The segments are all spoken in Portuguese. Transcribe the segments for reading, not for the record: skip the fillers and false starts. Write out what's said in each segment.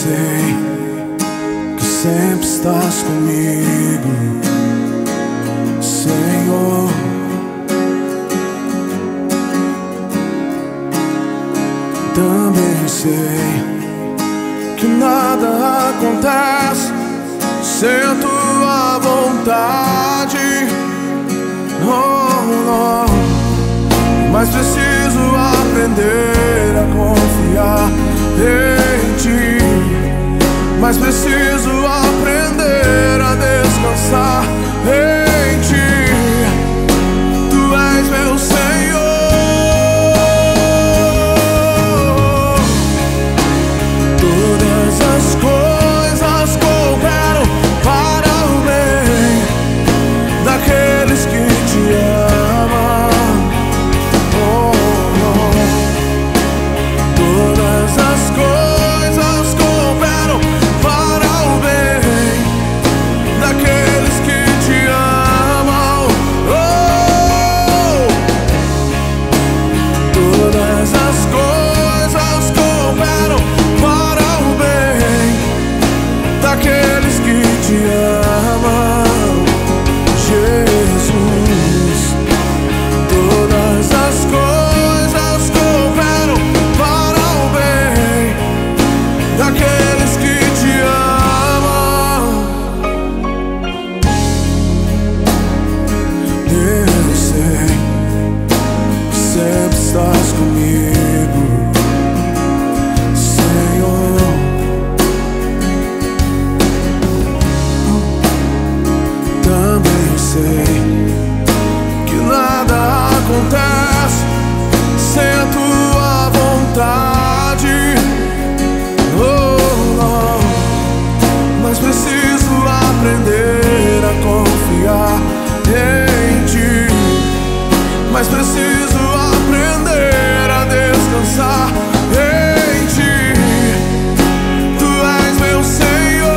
sei que sempre estás comigo, Senhor. Também sei que nada acontece sem a tua vontade, mas preciso aprender a confiar em ti, mas preciso aprender a descansar em ti. Tu és meu Senhor. Todas as coisas cooperam para o bem daqueles que te amam. Todas as coisas cooperam para o bem daqueles que te amam. Todas as coisas cooperam para o bem daqueles que te amam, Jesus. Todas as coisas cooperam para o bem daqueles que te amam. Eu sei que sempre estás comigo, Senhor. Também sei que nada acontece sem a tua vontade, mas preciso aprender a confiar em ti, mas preciso aprender a descansar em ti. Tu és meu Senhor.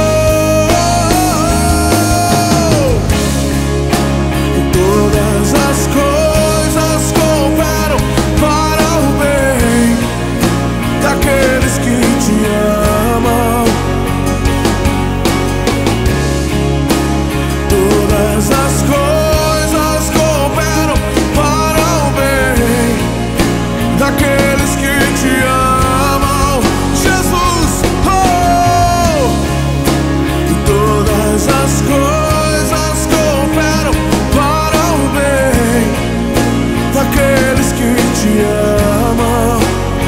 Todas as coisas cooperam para o bem daqueles que te amam. Todas as coisas cooperam para o bem daqueles que te amam, Jesus. Todas as coisas cooperam para o bem daqueles que te amam.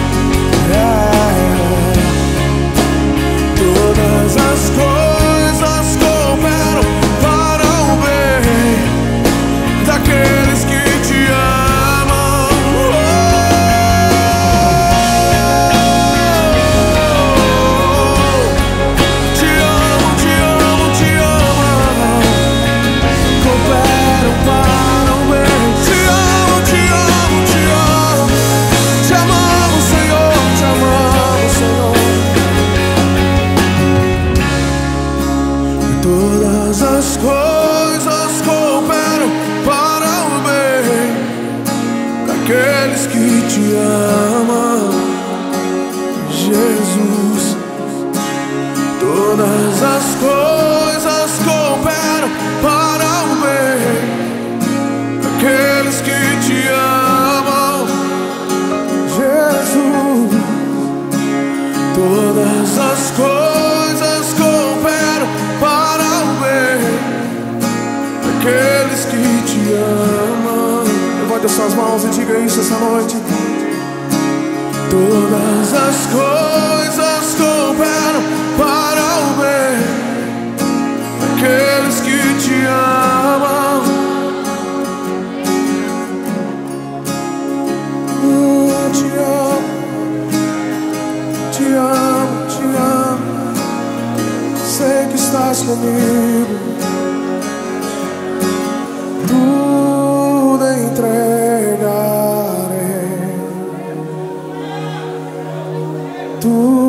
Todas as coisas cooperam para o bem daqueles que te amam. Te amo, te amo, te amo. Cooperam para o bem. Te amo, te amo, te amo. Te amamos, Senhor, te amamos, Senhor. Todas as coisas cooperam para o bem daqueles que te amam, Jesus. Todas as coisas cooperam para o bem daqueles que te amam, Jesus. Todas as coisas cooperam para o bem daqueles que te amam. Levante as suas mãos e diga isso essa noite. Todas as coisas cooperam para o bem daqueles que te amam. Te amo, te amo, te amo. Sei que estás comigo. Tudo entregarei.